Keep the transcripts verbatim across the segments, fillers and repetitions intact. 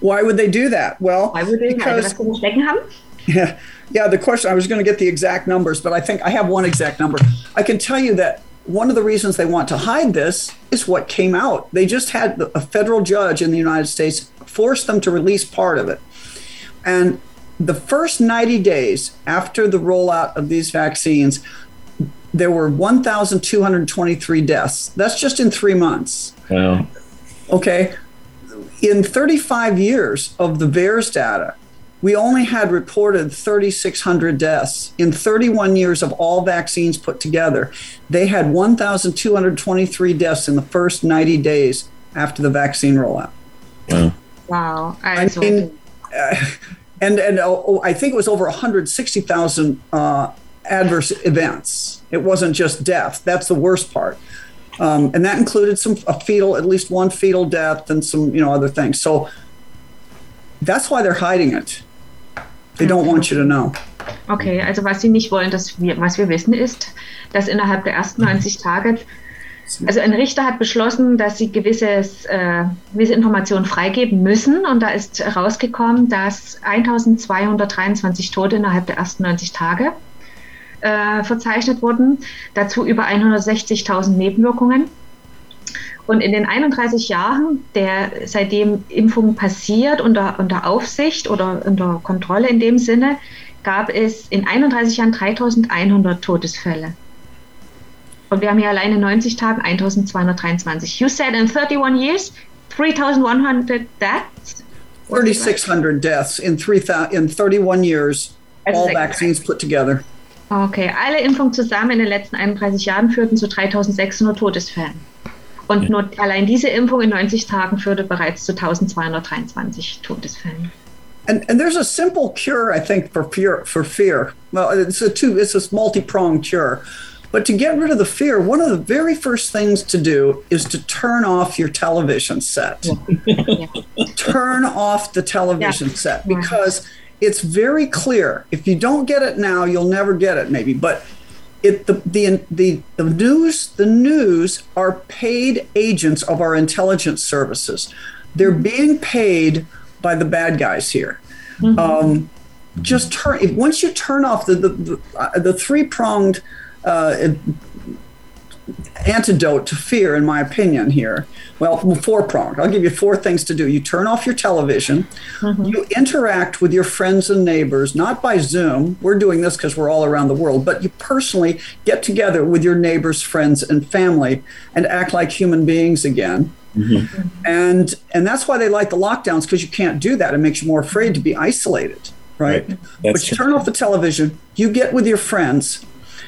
Why would they do that? Well, Why would they because, also was verstecken haben? Yeah, yeah. The question, I was going to get the exact numbers, but I think I have one exact number. I can tell you that one of the reasons they want to hide this is what came out. They just had a federal judge in the United States force them to release part of it. And the first ninety days after the rollout of these vaccines, there were one thousand two hundred twenty-three deaths. That's just in three months. Wow. Okay. In thirty-five years of the VAERS data, we only had reported thirty-six hundred deaths. In thirty-one years of all vaccines put together, they had one thousand two hundred twenty-three deaths in the first ninety days after the vaccine rollout. Wow. Wow. I mean, uh, and and oh, I think it was over one hundred sixty thousand uh, adverse events. It wasn't just death. That's the worst part. Um, and that included some a fetal, at least one fetal death and some, you know, other things. So that's why they're hiding it. They don't want you to know. Okay, also was sie nicht wollen, dass wir, was wir wissen, ist, dass innerhalb der ersten neunzig Tage, also ein Richter hat beschlossen, dass sie gewisses, äh, gewisse Informationen freigeben müssen, und da ist rausgekommen, dass eintausendzweihundertdreiundzwanzig Tote innerhalb der ersten neunzig Tage äh, verzeichnet wurden, dazu über hundertsechzigtausend Nebenwirkungen. Und in den einunddreißig Jahren, der seitdem Impfung passiert, unter, unter Aufsicht oder unter Kontrolle in dem Sinne, gab es in einunddreißig Jahren dreitausendeinhundert Todesfälle. Und wir haben hier alleine in neunzig Tagen eintausendzweihundertdreiundzwanzig. You said in thirty-one years, three thousand one hundred deaths? thirty-six hundred deaths in, three, in thirty-one years, all vaccines put together. Okay, alle Impfungen zusammen in den letzten einunddreißig Jahren führten zu dreitausendsechshundert Todesfällen. Und nur allein diese Impfung in neunzig Tagen führte bereits zu eintausendzweihundertdreiundzwanzig Todesfällen. And and there's a simple cure, I think, for fear. For fear. Well, it's a two. It's a multi-pronged cure. But to get rid of the fear, one of the very first things to do is to turn off your television set. Yeah. Turn off the television yeah. set, because yeah. it's very clear. If you don't get it now, you'll never get it, maybe. But it the the the, the news the news are paid agents of our intelligence services. They're mm-hmm. being paid by the bad guys here. Mm-hmm. Um, just turn if, once you turn off the the the, uh, the three pronged uh, antidote to fear, in my opinion, here. Well, four pronged. I'll give you four things to do. You turn off your television. Mm-hmm. You interact with your friends and neighbors, not by Zoom. We're doing this because we're all around the world, but you personally get together with your neighbors, friends, and family and act like human beings again. Mm-hmm. And and that's why they like the lockdowns, because you can't do that. It makes you more afraid to be isolated, right? right. But you turn off the television, you get with your friends,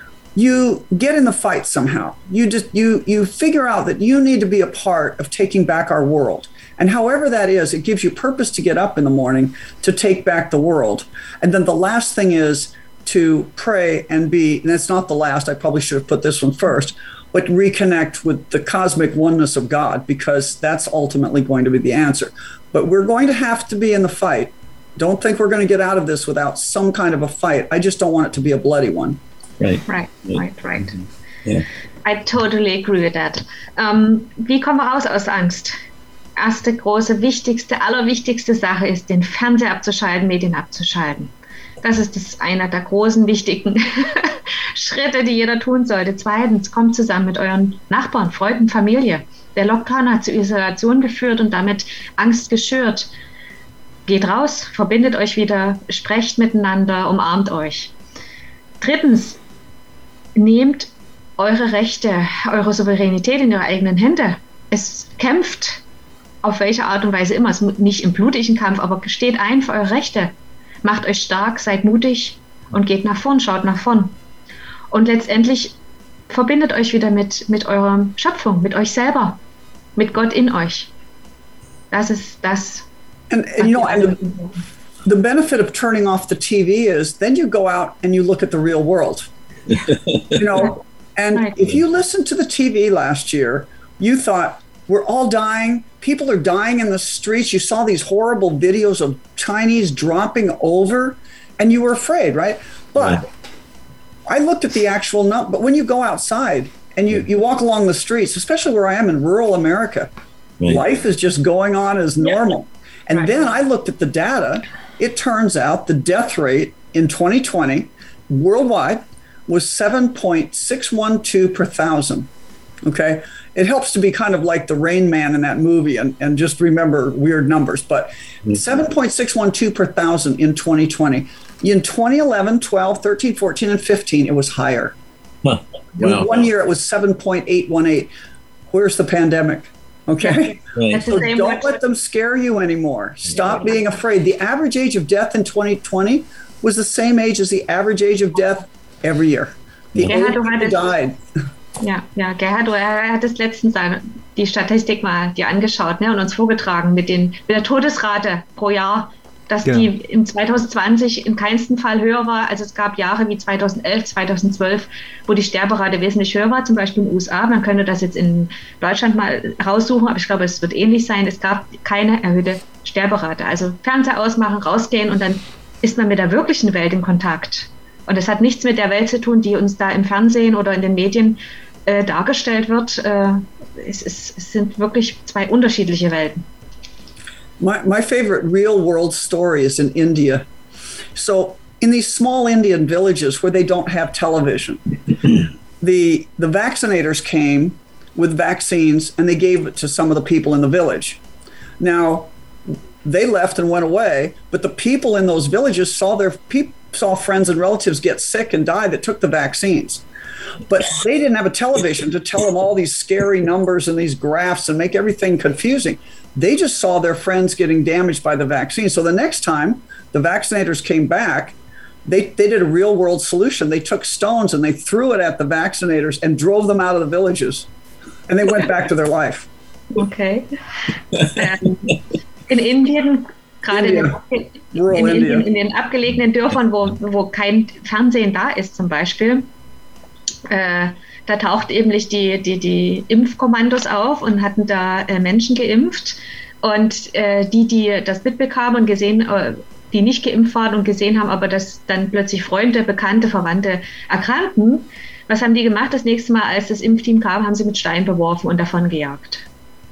you get in the fight somehow. You just you you figure out that you need to be a part of taking back our world. And however that is, it gives you purpose to get up in the morning to take back the world. And then the last thing is to pray and be, and it's not the last, I probably should have put this one first, but reconnect with the cosmic oneness of God, because that's ultimately going to be the answer. But we're going to have to be in the fight. Don't think we're going to get out of this without some kind of a fight. I just don't want it to be a bloody one. Right, right, right, right. Mm-hmm. Yeah. I totally agree with that. Um, wie kommen wir raus aus Angst? Erste große, wichtigste, allerwichtigste Sache ist, den Fernseher abzuschalten, Medien abzuschalten. Das ist das einer der großen, wichtigen Schritte, die jeder tun sollte. Zweitens, kommt zusammen mit euren Nachbarn, Freunden, Familie. Der Lockdown hat zu Isolation geführt und damit Angst geschürt. Geht raus, verbindet euch wieder, sprecht miteinander, umarmt euch. Drittens, nehmt eure Rechte, eure Souveränität in eure eigenen Hände. Es kämpft auf welche Art und Weise immer, es ist nicht im blutigen Kampf, aber steht ein für eure Rechte. Macht euch stark, seid mutig und geht nach vorn, schaut nach vorn. Und letztendlich verbindet euch wieder mit, mit eurer Schöpfung, mit euch selber, mit Gott in euch. Das ist das. And, and you know, and the, the benefit of turning off the T V is then you go out and you look at the real world. You know, and right. if you listened to the T V last year, you thought, we're all dying. People are dying in the streets. You saw these horrible videos of Chinese dropping over, and you were afraid, right? But yeah. I looked at the actual number. But when you go outside and you, you walk along the streets, especially where I am in rural America, Right. Life is just going on as normal. Yeah. And right. then I looked at the data. It turns out the death rate in twenty twenty worldwide was seven point six one two per thousand. Okay. It helps to be kind of like the Rain Man in that movie and, and just remember weird numbers, but mm-hmm. seven point six one two per thousand in twenty twenty. In twenty eleven, twelve, thirteen, fourteen, and fifteen, it was higher. Huh. Wow. In one year, it was seven point eight one eight. Where's the pandemic? Okay. Right. So don't let them scare you anymore. Stop being afraid. The average age of death in twenty twenty was the same age as the average age of death every year. The yeah, old people died. Ja, ja, Gerhard, er hat es letztens die Statistik mal dir angeschaut, ne, und uns vorgetragen mit, den, mit der Todesrate pro Jahr, dass ja. die im zwanzig zwanzig in keinem Fall höher war. Also es gab Jahre wie zweitausendelf, zweitausendzwölf, wo die Sterberate wesentlich höher war, zum Beispiel in den U S A. Man könnte das jetzt in Deutschland mal raussuchen, aber ich glaube, es wird ähnlich sein. Es gab keine erhöhte Sterberate. Also Fernseher ausmachen, rausgehen und dann ist man mit der wirklichen Welt in Kontakt. Und es hat nichts mit der Welt zu tun, die uns da im Fernsehen oder in den Medien äh, dargestellt wird. Äh, es, es, es sind wirklich zwei unterschiedliche Welten. My, my favorite real world story is in India. So in these small Indian villages where they don't have television, the, the vaccinators came with vaccines and they gave it to some of the people in the village. Now, they left and went away, but the people in those villages saw their people saw friends and relatives get sick and die that took the vaccines. But they didn't have a television to tell them all these scary numbers and these graphs and make everything confusing. They just saw their friends getting damaged by the vaccine. So the next time the vaccinators came back, they, they did a real world solution. They took stones and they threw it at the vaccinators and drove them out of the villages. And they went back to their life. Okay. Um, in Indien, gerade India. in, in, in, in, in den abgelegenen Dörfern, wo, wo kein Fernsehen da ist zum Beispiel, äh, da taucht eben die, die, die Impfkommandos auf und hatten da äh, Menschen geimpft. Und äh, die, die das mitbekamen und gesehen, äh, die nicht geimpft waren und gesehen haben, aber dass dann plötzlich Freunde, Bekannte, Verwandte erkrankten, was haben die gemacht? Das nächste Mal, als das Impfteam kam, haben sie mit Steinen beworfen und davon gejagt.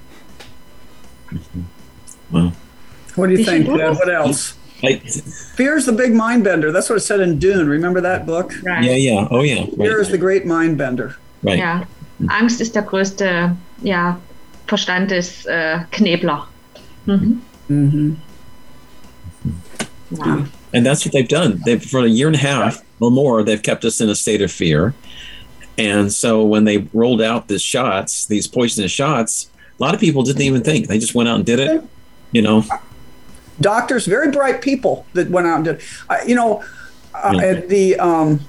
Wow. What do you think, Dad? What else? I, Fear is the big mind bender. That's what it said in Dune. Remember that book? Right. Yeah, yeah. Oh, yeah. Fear right. is the great mind bender. Right. Ja, Angst ist der größte, ja, Verstandesknebler. Äh, mhm. Mm-hmm. Wow. And that's what they've done. They've, for a year and a half or more, they've kept us in a state of fear. And so when they rolled out these shots, these poisonous shots, a lot of people didn't even think. They just went out and did it, you know. Doctors, very bright people that went out and did. Uh, you know, uh, yeah. the um,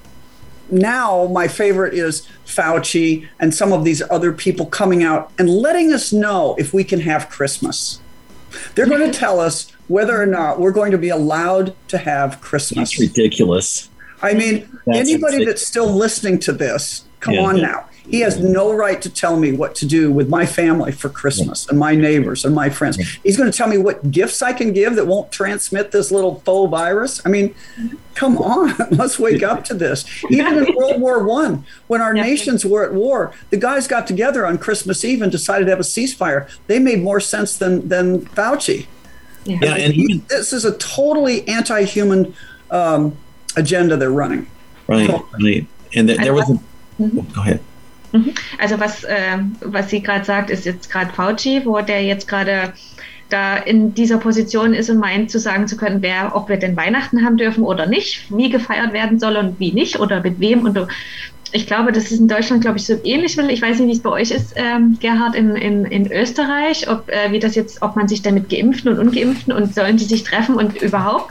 now my favorite is Fauci and some of these other people coming out and letting us know if we can have Christmas. They're going to tell us whether or not we're going to be allowed to have Christmas. That's ridiculous. I mean, that's anybody ridiculous. That's still listening to this, come yeah. on now. He has no right to tell me what to do with my family for Christmas yeah. and my neighbors and my friends. Yeah. He's going to tell me what gifts I can give that won't transmit this little faux virus. I mean, come on, let's wake up to this. Even in World War One, when our yeah. nations were at war, the guys got together on Christmas Eve and decided to have a ceasefire. They made more sense than, than Fauci. Yeah, yeah and he, this is a totally anti-human um, agenda they're running. Right, right. And th- there was a... Mm-hmm. Go ahead. Also was, äh, was sie gerade sagt, ist jetzt gerade Fauci, wo der jetzt gerade da in dieser Position ist und meint zu sagen zu können, wer, ob wir denn Weihnachten haben dürfen oder nicht, wie gefeiert werden soll und wie nicht oder mit wem. Und ich glaube, das ist in Deutschland, glaube ich, so ähnlich. Ich weiß nicht, wie es bei euch ist, ähm, Gerhard, in, in, in Österreich, ob äh, wie das jetzt, ob man sich da mit Geimpften und Ungeimpften und sollen die sich treffen und überhaupt.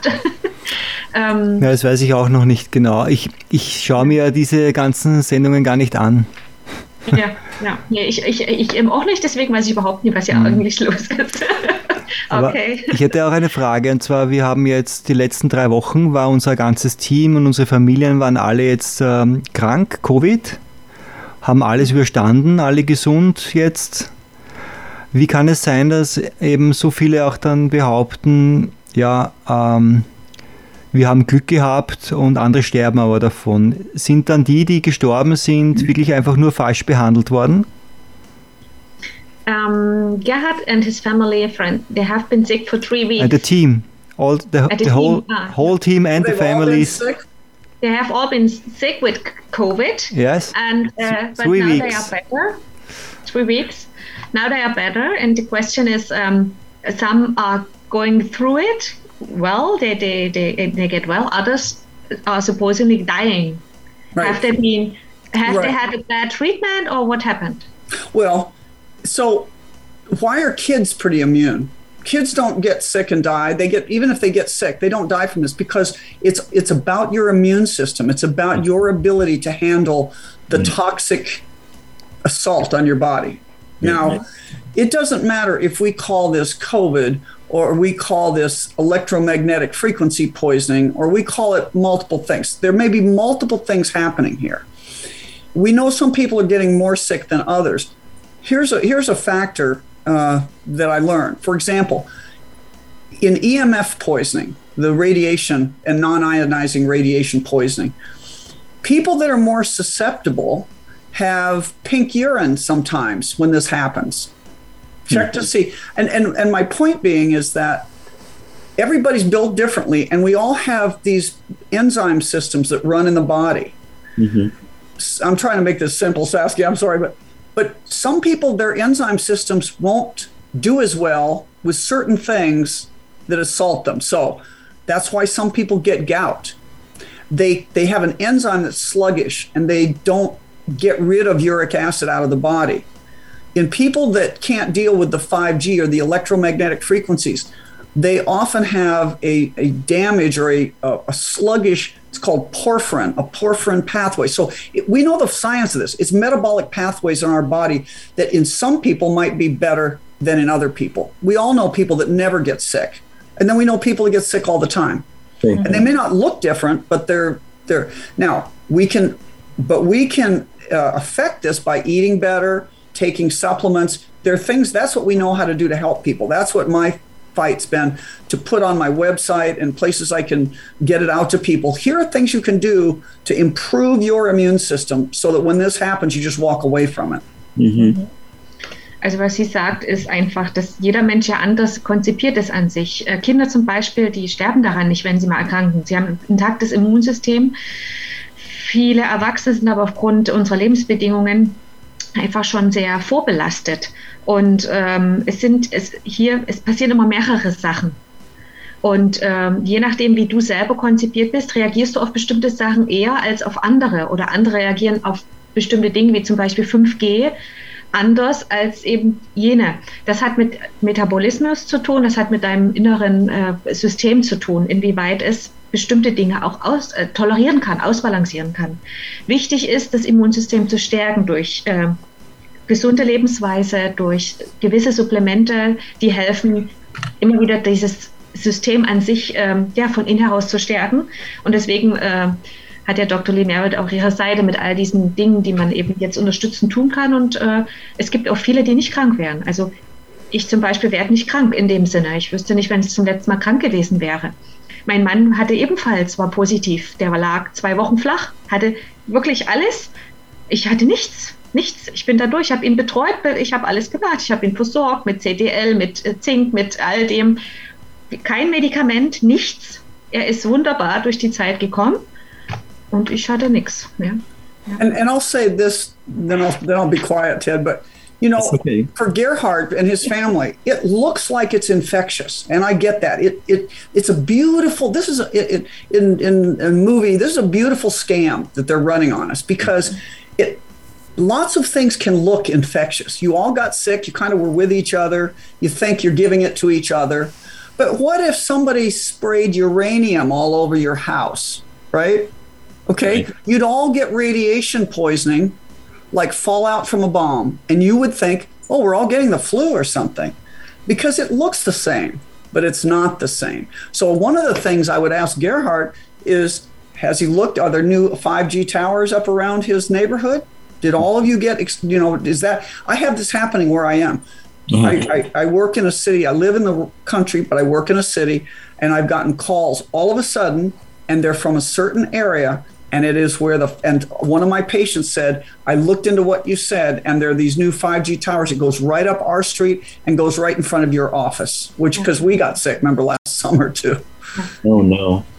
ähm, ja, das weiß ich auch noch nicht genau. Ich, ich schaue mir diese ganzen Sendungen gar nicht an. Ja, ja. Nee, ich, ich, ich eben auch nicht, deswegen weiß ich überhaupt nicht, was hier mhm. eigentlich los ist. Okay. Aber ich hätte auch eine Frage, und zwar, wir haben jetzt die letzten drei Wochen, war unser ganzes Team und unsere Familien waren alle jetzt ähm, krank, Covid, haben alles überstanden, alle gesund jetzt. Wie kann es sein, dass eben so viele auch dann behaupten, ja, ähm, wir haben Glück gehabt und andere sterben aber davon. Sind dann die, die gestorben sind, wirklich einfach nur falsch behandelt worden? um, Gerhard and his family friend, they have been sick for three weeks. And the team, all the, the, the whole ah. whole team and They've the families. They have all been sick with COVID. Yes. And uh, but three now weeks. they are better. Three weeks. Now they are better, and the question is, um, some are going through it well. They they they they get well. Others are supposedly dying. Right. Have they been? Have right. they had a bad treatment, or what happened? Well, so why are kids pretty immune? Kids don't get sick and die. They get, even if they get sick, they don't die from this because it's it's about your immune system. It's about your ability to handle the mm-hmm. toxic assault on your body. Now, mm-hmm. it doesn't matter if we call this COVID or we call this electromagnetic frequency poisoning or we call it multiple things. There may be multiple things happening here. We know some people are getting more sick than others. Here's a here's a factor uh, that I learned. For example, in E M F poisoning, the radiation and non-ionizing radiation poisoning, people that are more susceptible have pink urine sometimes when this happens. Check mm-hmm. to see. And, and, and my point being is that everybody's built differently, and we all have these enzyme systems that run in the body. Mm-hmm. I'm trying to make this simple, Saskia, I'm sorry, but but some people, their enzyme systems won't do as well with certain things that assault them. So that's why some people get gout. They they have an enzyme that's sluggish, and they don't get rid of uric acid out of the body. In people that can't deal with the five G or the electromagnetic frequencies, they often have a, a damage or a, a, a sluggish, it's called porphyrin, a porphyrin pathway. So it, we know the science of this. It's metabolic pathways in our body that in some people might be better than in other people. We all know people that never get sick. And then we know people that get sick all the time. Mm-hmm. And they may not look different, but they're, they're, now we can, but we can uh, affect this by eating better, taking supplements. There are things, that's what we know how to do to help people. That's what my fight's been, to put on my website and places I can get it out to people. Here are things you can do to improve your immune system so that when this happens, you just walk away from it. Mhm. Also was sie sagt, ist einfach, dass jeder Mensch ja anders konzipiert ist an sich. Äh, Kinder zum Beispiel, die sterben daran nicht, wenn sie mal erkranken. Sie haben ein intaktes Immunsystem. Viele Erwachsene sind aber aufgrund unserer Lebensbedingungen einfach schon sehr vorbelastet. Und ähm, es sind es hier, es passieren immer mehrere Sachen. Und ähm, je nachdem, wie du selber konzipiert bist, reagierst du auf bestimmte Sachen eher als auf andere. Oder andere reagieren auf bestimmte Dinge, wie zum Beispiel fünf G, anders als eben jene. Das hat mit Metabolismus zu tun, das hat mit deinem inneren äh, System zu tun, inwieweit es bestimmte Dinge auch aus, äh, tolerieren kann, ausbalancieren kann. Wichtig ist, das Immunsystem zu stärken durch äh, gesunde Lebensweise, durch gewisse Supplemente, die helfen, immer wieder dieses System an sich ähm, ja, von innen heraus zu stärken. Und deswegen äh, hat ja Doktor Lee Merritt auch ihre Seite mit all diesen Dingen, die man eben jetzt unterstützen tun kann. Und äh, es gibt auch viele, die nicht krank wären. Also ich zum Beispiel werde nicht krank in dem Sinne. Ich wüsste nicht, wenn ich zum letzten Mal krank gewesen wäre. Mein Mann hatte ebenfalls, war positiv. Der lag zwei Wochen flach, hatte wirklich alles. Ich hatte nichts, nichts. Ich bin da durch, ich habe ihn betreut, ich habe alles gemacht. Ich habe ihn versorgt mit C D L, mit Zink, mit all dem. Kein Medikament, nichts. Er ist wunderbar durch die Zeit gekommen. Und ich hatte nichts. Ja. Ja. And and I'll say this, then I'll then I'll be quiet, Ted. But you know, okay. For Gerhard and his family, it looks like it's infectious, and I get that. It it it's a beautiful. This is a, it, in in a movie. This is a beautiful scam that they're running on us because it. Lots of things can look infectious. You all got sick. You kind of were with each other. You think you're giving it to each other, but what if somebody sprayed uranium all over your house, right? Okay, right. You'd all get radiation poisoning, like fallout from a bomb, and you would think, oh, we're all getting the flu or something, because it looks the same, but it's not the same. So one of the things I would ask Gerhard is, has he looked, are there new five G towers up around his neighborhood? Did all of you get, you know, is that, I have this happening where I am. Mm-hmm. I, I, I work in a city, I live in the country, but I work in a city, and I've gotten calls all of a sudden, and they're from a certain area, And it is where the, and one of my patients said, I looked into what you said, and there are these new five G towers. It goes right up our street and goes right in front of your office, which, because we got sick, remember last summer too. Oh, no.